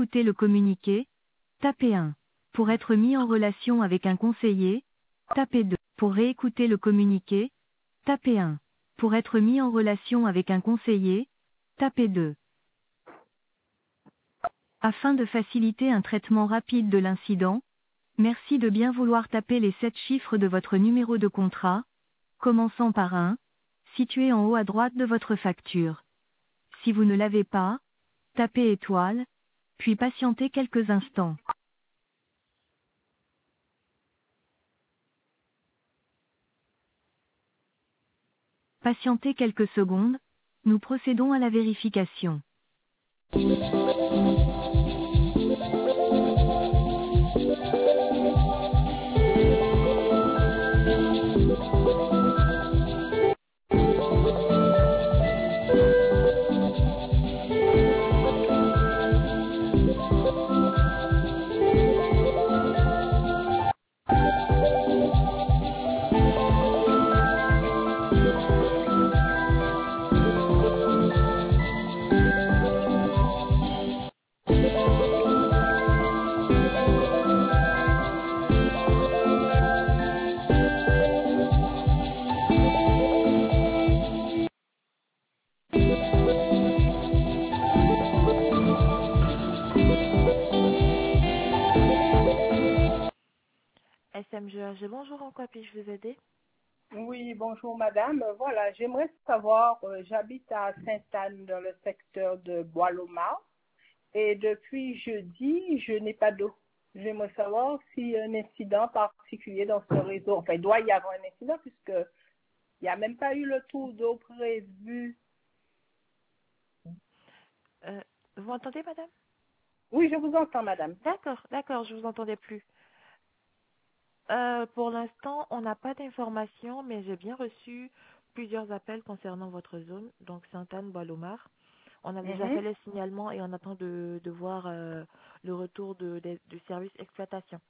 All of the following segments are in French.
réécouter le communiqué, tapez 1. Pour être mis en relation avec un conseiller, tapez 2. Pour réécouter le communiqué, tapez 1. Pour être mis en relation avec un conseiller, tapez 2. Afin de faciliter un traitement rapide de l'incident, merci de bien vouloir taper les 7 chiffres de votre numéro de contrat, commençant par 1, situé en haut à droite de votre facture. Si vous ne l'avez pas, tapez étoile, puis patientez quelques instants. Patientez quelques secondes, nous procédons à la vérification. SMGAG, bonjour, en quoi puis-je vous aider? Oui, bonjour madame. Voilà, j'aimerais savoir, j'habite à Sainte-Anne dans le secteur de Bois-Lomar et depuis jeudi, je n'ai pas d'eau. J'aimerais savoir s'il y a un incident particulier dans ce réseau. Enfin, il doit y avoir un incident puisque il n'y a même pas eu le tour d'eau prévu. Euh, vous m'entendez, madame? Oui, je vous entends madame. D'accord, je vous entendais plus. Pour l'instant, on n'a pas d'informations, mais j'ai bien reçu plusieurs appels concernant votre zone, donc Sainte-Anne-Bois-Lomar. On a déjà fait Mhm. le signalement et on attend de voir le retour du service exploitation.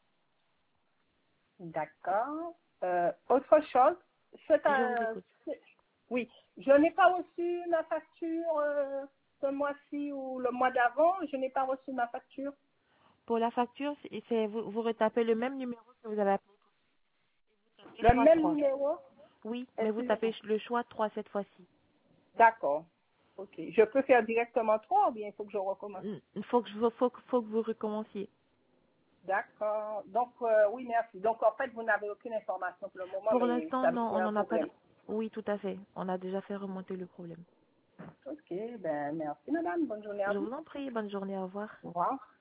D'accord. Autre chose, c'est Je vous un... écoute. Oui, je n'ai pas reçu ma facture ce mois-ci ou le mois d'avant. Je n'ai pas reçu ma facture. Pour la facture, vous retapez le même numéro que vous avez appelé, Le choix même 3. numéro. Oui, mais vous tapez Excusez-moi. le choix 3 cette fois-ci. D'accord. Ok. Je peux faire directement 3 ou bien il faut que je recommence. Il faut que vous recommenciez. D'accord. Donc, oui, merci. Donc, en fait, vous n'avez aucune information pour le moment, Pour mais l'instant, ça veut non, on dire un n'en a pas. problème. Oui, tout à fait. On a déjà fait remonter le problème. Ok. Ben, merci, madame. Bonne journée à Je vous. vous en prie, bonne journée, au revoir. Au revoir.